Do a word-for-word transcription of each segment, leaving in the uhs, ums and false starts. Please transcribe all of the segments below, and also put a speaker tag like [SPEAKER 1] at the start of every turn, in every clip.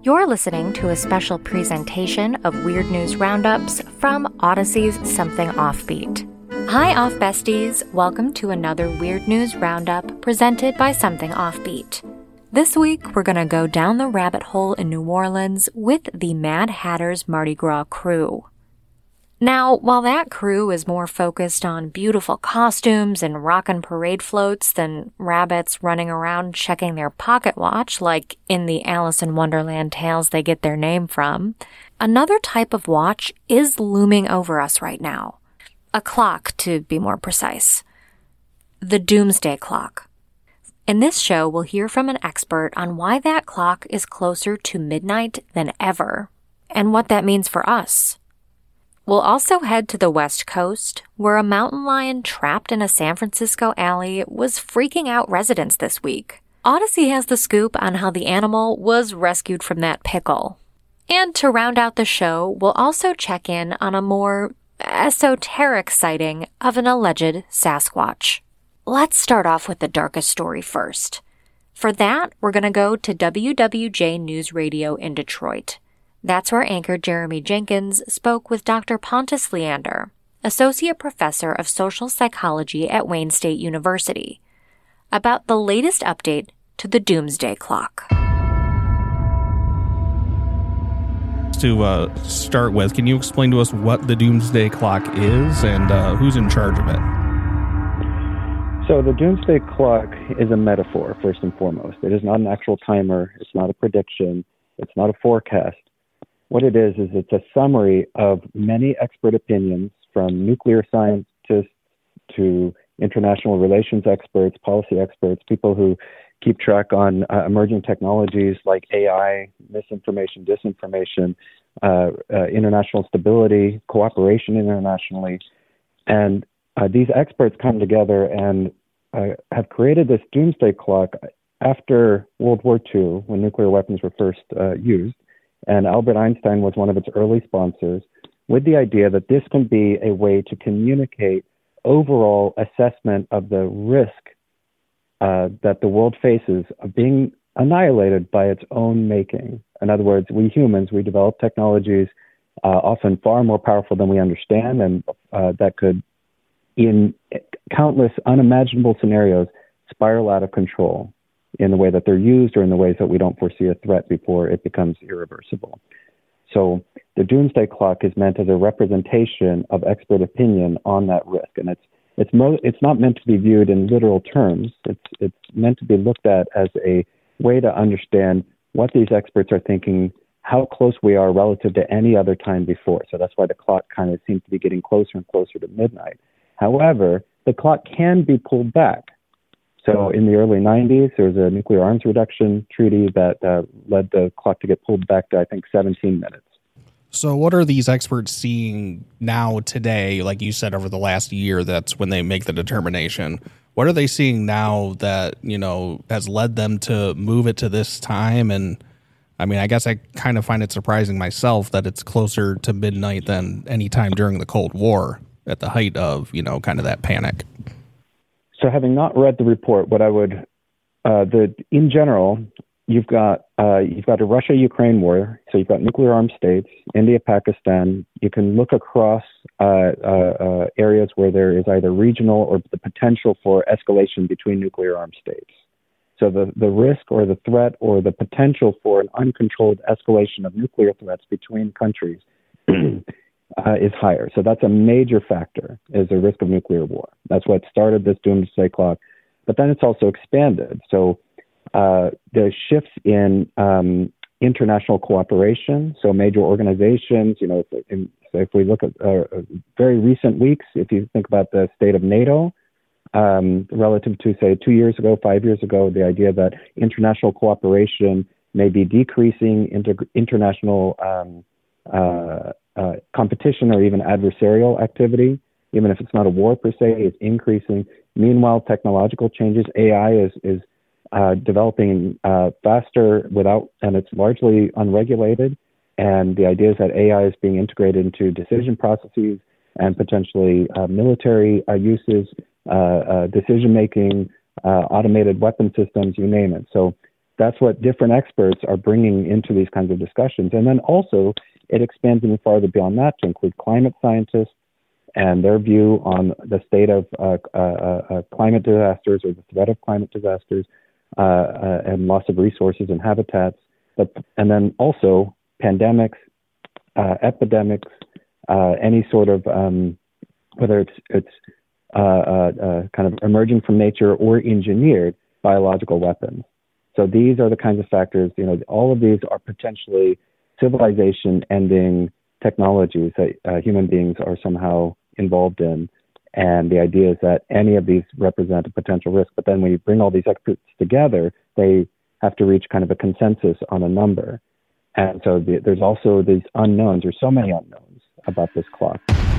[SPEAKER 1] You're listening to a special presentation of Weird News Roundups from Odyssey's Something Offbeat. Hi, Off Besties! Welcome to another Weird News Roundup presented by Something Offbeat. This week, we're going to go down the rabbit hole in New Orleans with the Mad Hatter's Mardi Gras crew. Now, while that crew is more focused on beautiful costumes and rockin' parade floats than rabbits running around checking their pocket watch like in the Alice in Wonderland tales they get their name from, another type of watch is looming over us right now. A clock, to be more precise. The Doomsday Clock. In this show, we'll hear from an expert on why that clock is closer to midnight than ever, and what that means for us. We'll also head to the West Coast, where a mountain lion trapped in a San Francisco alley was freaking out residents this week. Odyssey has the scoop on how the animal was rescued from that pickle. And to round out the show, we'll also check in on a more esoteric sighting of an alleged Sasquatch. Let's start off with the darkest story first. For that, we're going to go to W W J News Radio in Detroit. That's where anchor Jeremy Jenkins spoke with Doctor Pontus Leander, Associate Professor of Social Psychology at Wayne State University, about the latest update to the Doomsday Clock.
[SPEAKER 2] To uh, start with, can you explain to us what the Doomsday Clock is and uh, who's in charge of it?
[SPEAKER 3] So the Doomsday Clock is a metaphor, first and foremost. It is not an actual timer. It's not a prediction. It's not a forecast. What it is, is it's a summary of many expert opinions from nuclear scientists to international relations experts, policy experts, people who keep track on uh, emerging technologies like A I, misinformation, disinformation, uh, uh, international stability, cooperation internationally. And uh, these experts come together and uh, have created this doomsday clock after World War Two, when nuclear weapons were first uh, used. And Albert Einstein was one of its early sponsors, with the idea that this can be a way to communicate overall assessment of the risk uh, that the world faces of being annihilated by its own making. In other words, we humans, we develop technologies uh, often far more powerful than we understand, and uh, that could, in countless unimaginable scenarios, spiral out of control in the way that they're used or in the ways that we don't foresee a threat before it becomes irreversible. So the Doomsday Clock is meant as a representation of expert opinion on that risk. And it's it's mo- it's not meant to be viewed in literal terms. It's it's meant to be looked at as a way to understand what these experts are thinking, how close we are relative to any other time before. So that's why the clock kind of seems to be getting closer and closer to midnight. However, the clock can be pulled back. So in the early nineties, there was a nuclear arms reduction treaty that uh, led the clock to get pulled back to, I think, seventeen minutes.
[SPEAKER 2] So what are these experts seeing now today, like you said, over the last year, that's when they make the determination? What are they seeing now that, you know, has led them to move it to this time? And I mean, I guess I kind of find it surprising myself that it's closer to midnight than any time during the Cold War at the height of, you know, kind of that panic.
[SPEAKER 3] So having not read the report, what I would, uh, the in general, you've got uh, you've got a Russia-Ukraine war. So you've got nuclear armed states, India, Pakistan. You can look across uh, uh, uh, areas where there is either regional or the potential for escalation between nuclear armed states. So the, the risk or the threat or the potential for an uncontrolled escalation of nuclear threats between countries Uh, is higher. So that's a major factor, is the risk of nuclear war. That's what started this doomsday clock. But then it's also expanded. So uh, the shifts in um, international cooperation, so major organizations, you know, if, in, so if we look at uh, very recent weeks, if you think about the state of NATO, um, relative to, say, two years ago, five years ago, the idea that international cooperation may be decreasing, inter- international um, uh, Uh, competition or even adversarial activity, even if it's not a war per se, is increasing. Meanwhile, technological changes, A I is is uh, developing uh, faster without, and it's largely unregulated. And the idea is that A I is being integrated into decision processes and potentially uh, military uh, uses, uh, uh, decision making, uh, automated weapon systems, you name it. So that's what different experts are bringing into these kinds of discussions. And then also it expands even farther beyond that to include climate scientists and their view on the state of uh, uh, uh, climate disasters or the threat of climate disasters uh, uh, and loss of resources and habitats. But, and then also pandemics, uh, epidemics, uh, any sort of, um, whether it's, it's uh, uh, uh, kind of emerging from nature or engineered biological weapons. So these are the kinds of factors, you know, all of these are potentially civilization-ending technologies that uh, human beings are somehow involved in. And the idea is that any of these represent a potential risk. But then when you bring all these experts together, they have to reach kind of a consensus on a number. And so the, there's also these unknowns. There's so many unknowns about this clock.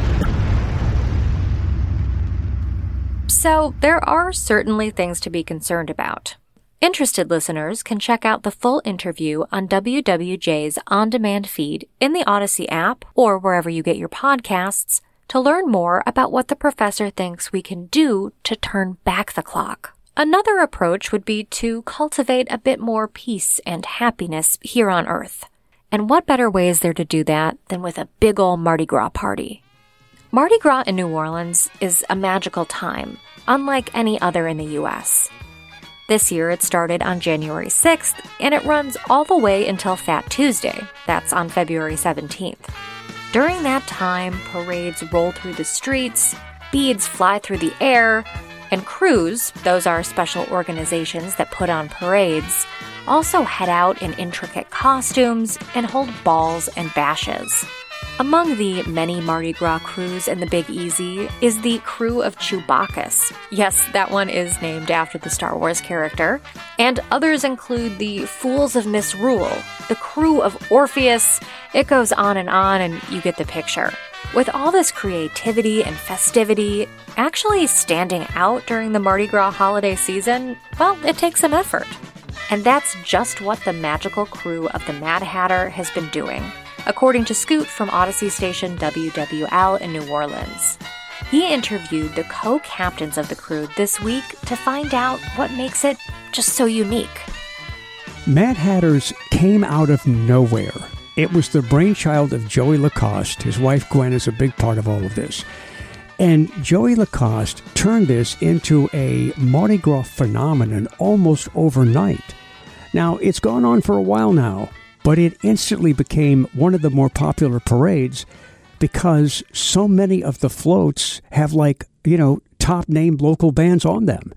[SPEAKER 1] So there are certainly things to be concerned about. Interested listeners can check out the full interview on W W J's on-demand feed in the Odyssey app or wherever you get your podcasts to learn more about what the professor thinks we can do to turn back the clock. Another approach would be to cultivate a bit more peace and happiness here on Earth. And what better way is there to do that than with a big ol' Mardi Gras party? Mardi Gras in New Orleans is a magical time, unlike any other in the U S This year it started on January sixth, and it runs all the way until Fat Tuesday, that's on February seventeenth. During that time, parades roll through the streets, beads fly through the air, and crews, those are special organizations that put on parades, also head out in intricate costumes and hold balls and bashes. Among the many Mardi Gras crews in the Big Easy is the crew of Chewbacca's. Yes, that one is named after the Star Wars character. And others include the Fools of Misrule, the crew of Orpheus. It goes on and on, and you get the picture. With all this creativity and festivity, actually standing out during the Mardi Gras holiday season, well, it takes some effort. And that's just what the magical crew of the Mad Hatter has been doing, according to Scoot from Odyssey station W W L in New Orleans. He interviewed the co-captains of the crew this week to find out what makes it just so unique.
[SPEAKER 4] Mad Hatters came out of nowhere. It was the brainchild of Joey Lacoste. His wife Gwen is a big part of all of this. And Joey Lacoste turned this into a Mardi Gras phenomenon almost overnight. Now, it's gone on for a while now, but it instantly became one of the more popular parades because so many of the floats have, like, you know, top-name local bands on them.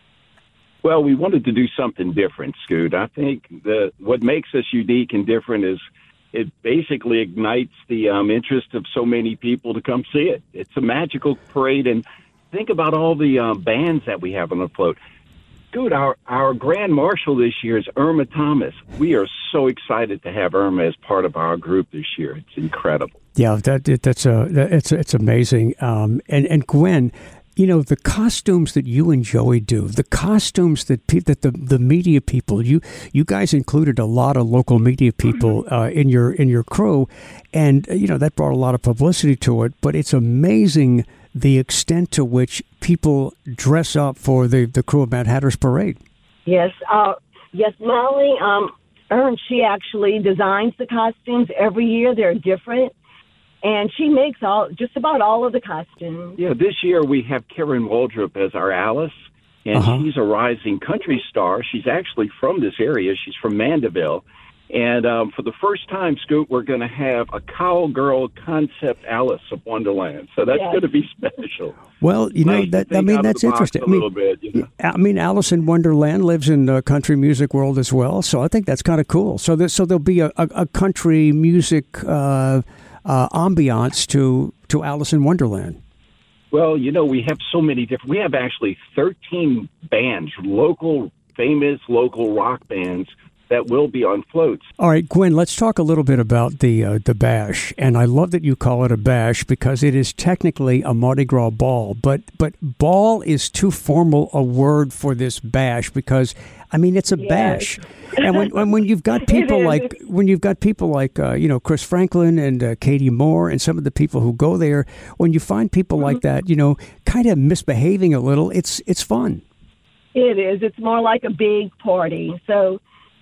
[SPEAKER 5] Well, we wanted to do something different, Scoot. I think the what makes us unique and different is it basically ignites the um, interest of so many people to come see it. It's a magical parade, and think about all the uh, bands that we have on the float. Dude, our, our Grand Marshal this year is Irma Thomas. We are so excited to have Irma as part of our group this year. It's incredible.
[SPEAKER 4] Yeah, that that's a it's it's amazing. Um, and and Gwen, you know, the costumes that you and Joey do, the costumes that pe- that the, the media people, you you guys included a lot of local media people uh, in your in your crew, and you know that brought a lot of publicity to it. But it's amazing the extent to which people dress up for the, the crew of Mad Hatter's parade.
[SPEAKER 6] Yes, uh, yes, Molly, um, Ern, she actually designs the costumes every year. They're different, and she makes all just about all of the costumes.
[SPEAKER 5] Yeah, this year we have Karen Waldrop as our Alice, and uh-huh. she's a rising country star. She's actually from this area. She's from Mandeville. And um, for the first time, Scoot, we're going to have a cowgirl concept Alice of Wonderland. So that's yes. going to be special.
[SPEAKER 4] Well, you
[SPEAKER 5] nice
[SPEAKER 4] know, that I mean, that's interesting. I mean,
[SPEAKER 5] bit, you know?
[SPEAKER 4] I mean, Alice in Wonderland lives in the country music world as well. So I think that's kind of cool. So, there, so there'll be a, a, a country music uh, uh, ambiance to, to Alice in Wonderland.
[SPEAKER 5] Well, you know, we have so many different. We have actually thirteen bands, local, famous local rock bands that will be on floats.
[SPEAKER 4] All right, Gwen, let's talk a little bit about the uh, the bash. And I love that you call it a bash because it is technically a Mardi Gras ball. But but ball is too formal a word for this bash because, I mean, it's a yes. bash. And when, when when you've got people like when you've got people like uh, you know, Chris Franklin and uh, Katie Moore and some of the people who go there, when you find people mm-hmm. like that, you know, kind of misbehaving a little, it's it's fun.
[SPEAKER 6] It is. It's more like a big party. So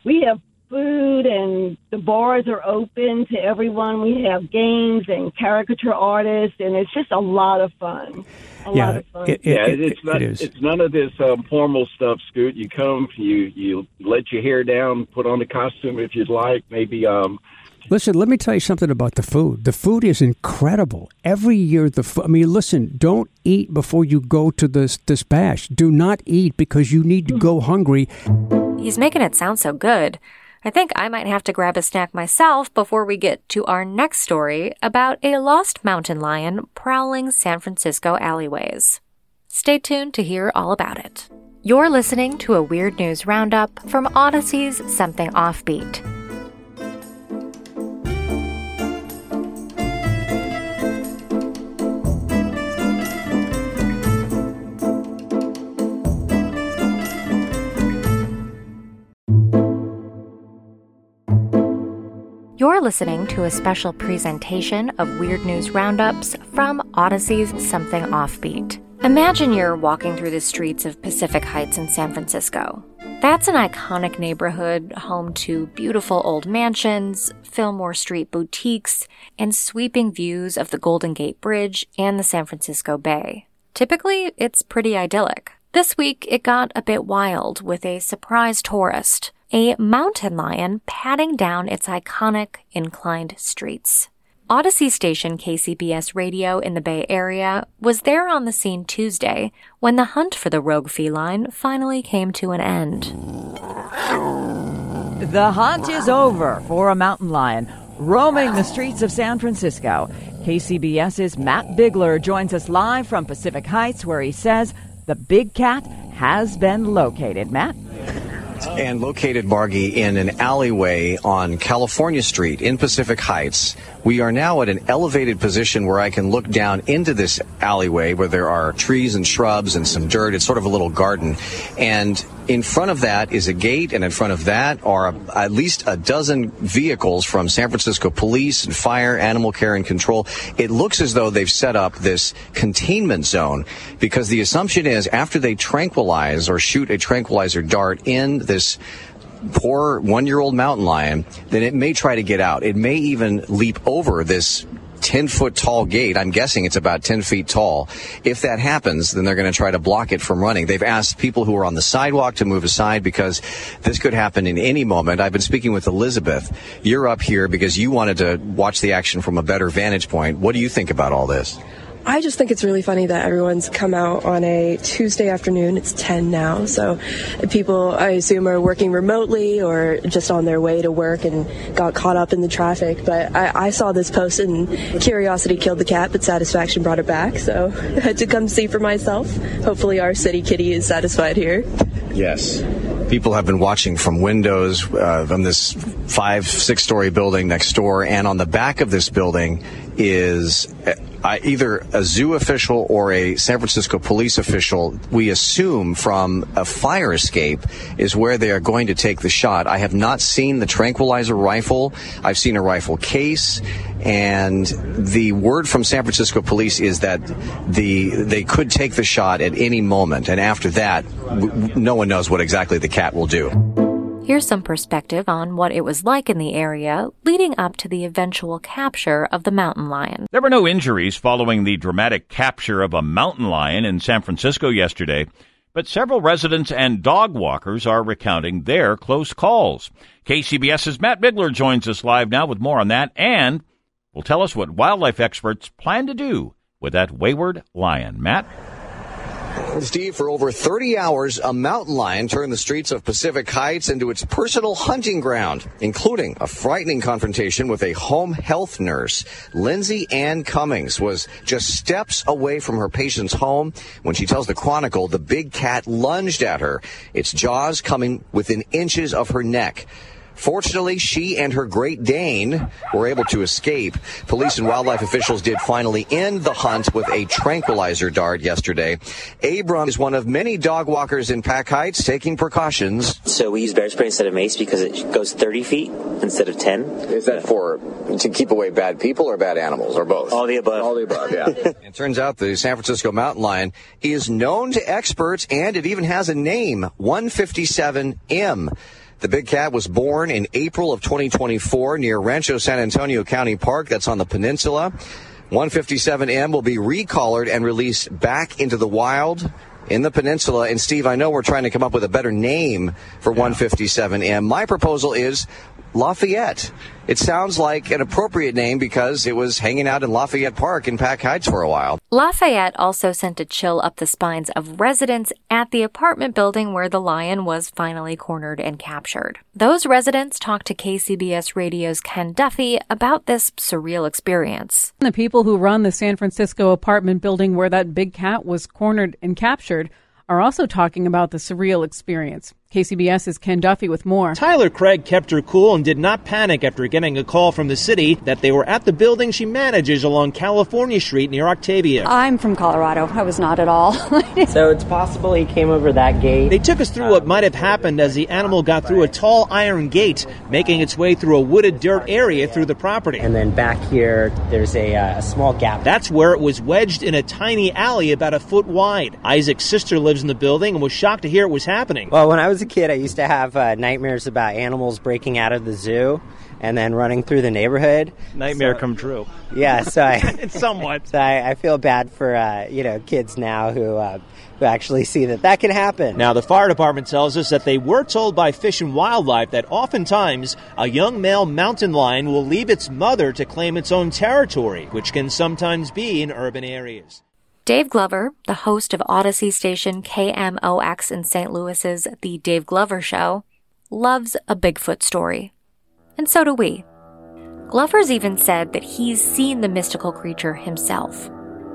[SPEAKER 6] we have food, and the bars are open to everyone. We have games and caricature artists, and it's just a lot of fun. A
[SPEAKER 4] yeah,
[SPEAKER 6] lot of fun.
[SPEAKER 4] It, it,
[SPEAKER 5] yeah,
[SPEAKER 4] it,
[SPEAKER 5] it's not.
[SPEAKER 4] it is.
[SPEAKER 5] It's none of this um, formal stuff, Scoot. You come, you you let your hair down, put on the costume if you'd like. Maybe. Um,
[SPEAKER 4] Listen, let me tell you something about the food. The food is incredible. Every year, the fo- I mean, listen, don't eat before you go to this, this bash. Do not eat because you need to go hungry.
[SPEAKER 1] He's making it sound so good. I think I might have to grab a snack myself before we get to our next story about a lost mountain lion prowling San Francisco alleyways. Stay tuned to hear all about it. You're listening to a Weird News Roundup from Odyssey's Something Offbeat. You're listening to a special presentation of Weird News Roundups from Odyssey's Something Offbeat. Imagine you're walking through the streets of Pacific Heights in San Francisco. That's an iconic neighborhood home to beautiful old mansions, Fillmore Street boutiques, and sweeping views of the Golden Gate Bridge and the San Francisco Bay. Typically, it's pretty idyllic. This week, it got a bit wild with a surprise tourist, a mountain lion padding down its iconic inclined streets. Odyssey station K C B S Radio in the Bay Area was there on the scene Tuesday when the hunt for the rogue feline finally came to an end.
[SPEAKER 7] The hunt is over for a mountain lion roaming the streets of San Francisco. KCBS's Matt Bigler joins us live from Pacific Heights, where he says the big cat has been located. Matt?
[SPEAKER 8] And located, Margie, in an alleyway on California Street in Pacific Heights. We are now at an elevated position where I can look down into this alleyway where there are trees and shrubs and some dirt. It's sort of a little garden. And in front of that is a gate, and in front of that are at least a dozen vehicles from San Francisco Police and Fire, Animal Care and Control. It looks as though they've set up this containment zone because the assumption is after they tranquilize or shoot a tranquilizer dart in this poor one-year-old mountain lion, then it may try to get out. It may even leap over this ten-foot tall gate. I'm guessing it's about ten feet tall. If that happens, then they're going to try to block it from running. They've asked people who are on the sidewalk to move aside because this could happen in any moment. I've been speaking with Elizabeth. You're up here because you wanted to watch the action from a better vantage point. What do you think about all this?
[SPEAKER 9] I just think it's really funny that everyone's come out on a Tuesday afternoon. It's ten now, so people, I assume, are working remotely or just on their way to work and got caught up in the traffic. But I, I saw this post, and curiosity killed the cat, but satisfaction brought it back. So I had to come see for myself. Hopefully our city kitty is satisfied here.
[SPEAKER 8] Yes. People have been watching from windows uh, from this five, six-story building next door, and on the back of this building is uh, either a zoo official or a San Francisco police official. We assume from a fire escape is where they are going to take the shot. I have not seen the tranquilizer rifle. I've seen a rifle case, and the word from San Francisco police is that the they could take the shot at any moment, and after that, w- no one knows what exactly the cat will do.
[SPEAKER 1] Here's some perspective on what it was like in the area leading up to the eventual capture of the mountain lion.
[SPEAKER 10] There were no injuries following the dramatic capture of a mountain lion in San Francisco yesterday, but several residents and dog walkers are recounting their close calls. KCBS's Matt Bigler joins us live now with more on that, and will tell us what wildlife experts plan to do with that wayward lion. Matt?
[SPEAKER 8] Steve, for over thirty hours, a mountain lion turned the streets of Pacific Heights into its personal hunting ground, including a frightening confrontation with a home health nurse. Lindsay Ann Cummings was just steps away from her patient's home when she tells the Chronicle the big cat lunged at her, its jaws coming within inches of her neck. Fortunately, she and her Great Dane were able to escape. Police and wildlife officials did finally end the hunt with a tranquilizer dart yesterday. Abram is one of many dog walkers in Pac Heights taking precautions.
[SPEAKER 11] So we use bear spray instead of mace because it goes thirty feet instead of ten.
[SPEAKER 8] Is that for to keep away bad people or bad animals or both?
[SPEAKER 11] All the above.
[SPEAKER 8] All the above, yeah. It turns out the San Francisco mountain lion is known to experts, and it even has a name, one fifty-seven M. The big cat was born in April of twenty twenty-four near Rancho San Antonio County Park. That's on the peninsula. one fifty-seven M will be recollared and released back into the wild in the peninsula. And, Steve, I know we're trying to come up with a better name for yeah. one fifty-seven M. My proposal is Lafayette. It sounds like an appropriate name because it was hanging out in Lafayette Park in Pack Heights for a while.
[SPEAKER 1] Lafayette also sent a chill up the spines of residents at the apartment building where the lion was finally cornered and captured. Those residents talked to K C B S Radio's Ken Duffy about this surreal experience.
[SPEAKER 12] The people who run the San Francisco apartment building where that big cat was cornered and captured are also talking about the surreal experience. KCBS's Ken Duffy with more.
[SPEAKER 13] Tyler Craig kept her cool and did not panic after getting a call from the city that they were at the building she manages along California Street near Octavia.
[SPEAKER 14] I'm from Colorado. I was not at all.
[SPEAKER 15] So it's possible he came over that gate.
[SPEAKER 13] They took us through what might have happened as the animal got through a tall iron gate, making its way through a wooded dirt area through the property.
[SPEAKER 15] And then back here, there's a, uh, a small gap.
[SPEAKER 13] That's where it was wedged in a tiny alley about a foot wide. Isaac's sister lives in the building and was shocked to hear it was happening.
[SPEAKER 15] Well, when I was a kid, I used to have uh, nightmares about animals breaking out of the zoo and then running through the neighborhood.
[SPEAKER 13] Nightmare
[SPEAKER 15] so,
[SPEAKER 13] come true.
[SPEAKER 15] Yeah, so I
[SPEAKER 13] it's somewhat.
[SPEAKER 15] So I, I feel bad for uh, you know kids now who uh, who actually see that that can happen.
[SPEAKER 13] Now, the fire department tells us that they were told by Fish and Wildlife that oftentimes a young male mountain lion will leave its mother to claim its own territory, which can sometimes be in urban areas.
[SPEAKER 1] Dave Glover, the host of Odyssey station K M O X in Saint Louis's The Dave Glover Show, loves a Bigfoot story. And so do we. Glover's even said that he's seen the mystical creature himself.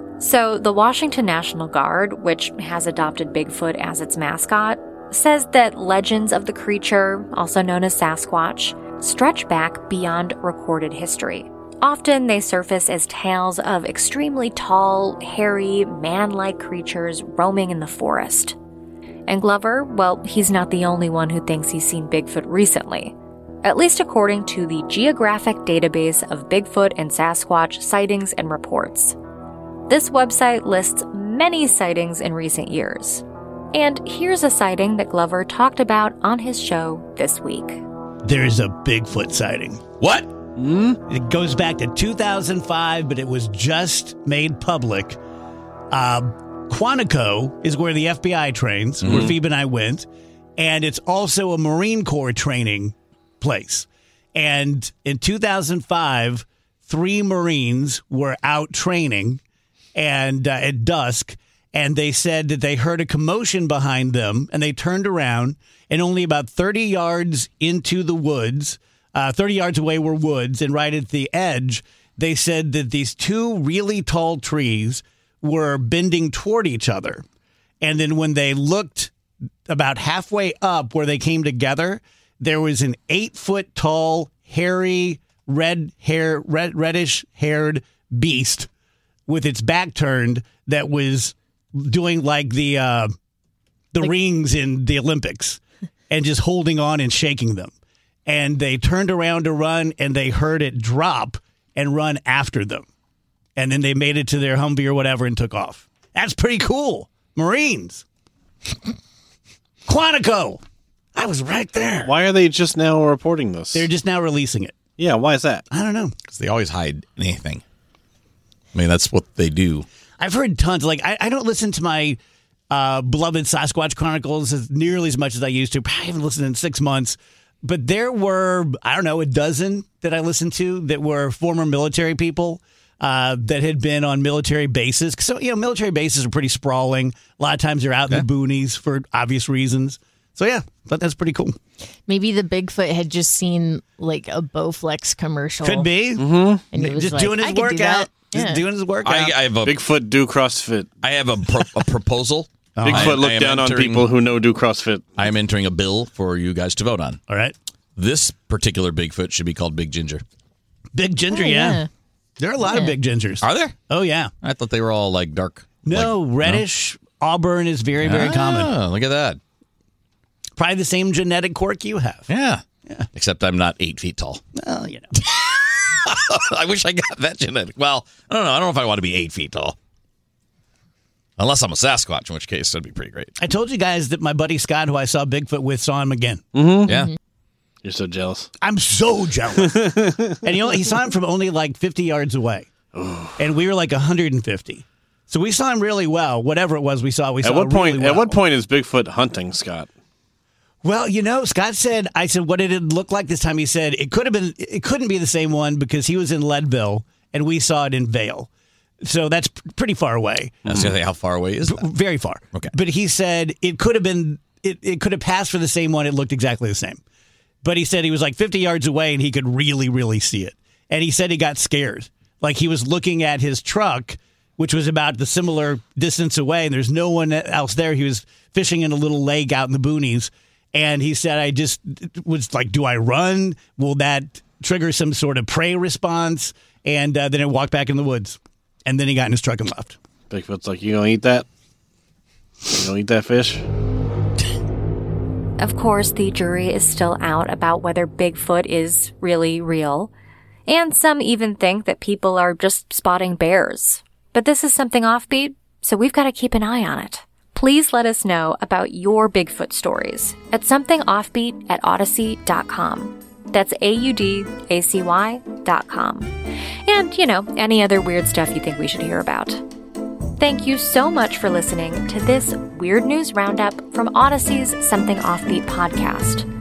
[SPEAKER 1] So the Washington National Guard, which has adopted Bigfoot as its mascot, says that legends of the creature, also known as Sasquatch, stretch back beyond recorded history. Often they surface as tales of extremely tall, hairy, man-like creatures roaming in the forest. And Glover, well, he's not the only one who thinks he's seen Bigfoot recently, at least according to the Geographic Database of Bigfoot and Sasquatch Sightings and Reports. This website lists many sightings in recent years. And here's a sighting that Glover talked about on his show this week.
[SPEAKER 16] There's a Bigfoot sighting. What? Mm? It goes back to two thousand five, but it was just made public. Uh, Quantico is where the F B I trains, mm-hmm. where Phoebe and I went, and it's also a Marine Corps training place. And in two thousand five, three Marines were out training and uh, at dusk, and they said that they heard a commotion behind them, and they turned around, and only about thirty yards into the woods, Uh, thirty yards away were woods, and right at the edge, they said that these two really tall trees were bending toward each other. And then when they looked about halfway up where they came together, there was an eight-foot tall, hairy, red hair, red reddish-haired beast with its back turned that was doing like the uh, the like- rings in the Olympics and just holding on and shaking them. And they turned around to run, and they heard it drop and run after them. And then they made it to their Humvee or whatever and took off. That's pretty cool. Marines. Quantico. I was right there.
[SPEAKER 17] Why are they just now reporting this?
[SPEAKER 16] They're just now releasing it.
[SPEAKER 17] Yeah, why is that?
[SPEAKER 16] I don't know.
[SPEAKER 18] Because they always hide anything. I mean, that's what they do.
[SPEAKER 16] I've heard tons. Like, I, I don't listen to my uh, beloved Sasquatch Chronicles as nearly as much as I used to. I haven't listened in six months. But there were, I don't know, a dozen that I listened to that were former military people uh, that had been on military bases. So, you know, military bases are pretty sprawling. A lot of times they're out okay. in the boonies for obvious reasons. So, yeah, but that's pretty cool.
[SPEAKER 19] Maybe the Bigfoot had just seen, like, a Bowflex commercial.
[SPEAKER 16] Could be.
[SPEAKER 19] Mm-hmm. And he was
[SPEAKER 16] just
[SPEAKER 19] like,
[SPEAKER 16] doing his
[SPEAKER 19] I
[SPEAKER 16] workout.
[SPEAKER 19] Do
[SPEAKER 16] just
[SPEAKER 19] yeah.
[SPEAKER 16] doing his workout.
[SPEAKER 18] I, I have a,
[SPEAKER 17] Bigfoot do CrossFit.
[SPEAKER 18] I have a, pro, a proposal.
[SPEAKER 17] Oh. Bigfoot
[SPEAKER 18] I,
[SPEAKER 17] look
[SPEAKER 18] I
[SPEAKER 17] down
[SPEAKER 18] entering,
[SPEAKER 17] on people who know do CrossFit.
[SPEAKER 18] I am entering a bill for you guys to vote on.
[SPEAKER 16] All right.
[SPEAKER 18] This particular Bigfoot should be called Big Ginger.
[SPEAKER 16] Big Ginger,
[SPEAKER 19] oh,
[SPEAKER 16] yeah.
[SPEAKER 19] yeah.
[SPEAKER 16] There are a lot yeah. of big gingers.
[SPEAKER 18] Are there?
[SPEAKER 16] Oh, yeah.
[SPEAKER 18] I thought they were all like dark.
[SPEAKER 16] No,
[SPEAKER 18] like,
[SPEAKER 16] reddish, no? Auburn is very, very
[SPEAKER 18] ah,
[SPEAKER 16] common.
[SPEAKER 18] Look at that.
[SPEAKER 16] Probably the same genetic quirk you have.
[SPEAKER 18] Yeah. yeah. Except I'm not eight feet tall.
[SPEAKER 16] Well, you know.
[SPEAKER 18] I wish I got that genetic. Well, I don't know. I don't know if I want to be eight feet tall. Unless I'm a Sasquatch, in which case that'd be pretty great.
[SPEAKER 16] I told you guys that my buddy Scott, who I saw Bigfoot with, saw him again.
[SPEAKER 18] Mm-hmm. Yeah. Mm-hmm.
[SPEAKER 17] You're so jealous.
[SPEAKER 16] I'm so jealous. And you know, he saw him from only like fifty yards away. And we were like one hundred fifty. So we saw him really well. Whatever it was we saw, we saw
[SPEAKER 17] at what point?
[SPEAKER 16] really well.
[SPEAKER 17] At what point is Bigfoot hunting, Scott?
[SPEAKER 16] Well, you know, Scott said, I said, what did it look like this time? He said it could have been, it couldn't be the same one because he was in Leadville and we saw it in Vail. So that's p- pretty far away.
[SPEAKER 18] I was going to say, how far away is that?
[SPEAKER 16] Very far.
[SPEAKER 18] Okay.
[SPEAKER 16] But he said it could have been, it, it could have passed for the same one. It looked exactly the same. But he said he was like fifty yards away and he could really, really see it. And he said he got scared. Like he was looking at his truck, which was about the similar distance away, and there's no one else there. He was fishing in a little lake out in the boonies. And he said, I just was like, do I run? Will that trigger some sort of prey response? And uh, then he walked back in the woods. And then he got in his truck and left.
[SPEAKER 17] Bigfoot's like, you gonna eat that? You gonna eat that fish?
[SPEAKER 1] Of course, the jury is still out about whether Bigfoot is really real. And some even think that people are just spotting bears. But this is something offbeat, so we've got to keep an eye on it. Please let us know about your Bigfoot stories at somethingoffbeat at odyssey dot com. That's A U D A C Y dot com. And, you know, any other weird stuff you think we should hear about. Thank you so much for listening to this Weird News Roundup from Odyssey's Something Offbeat podcast.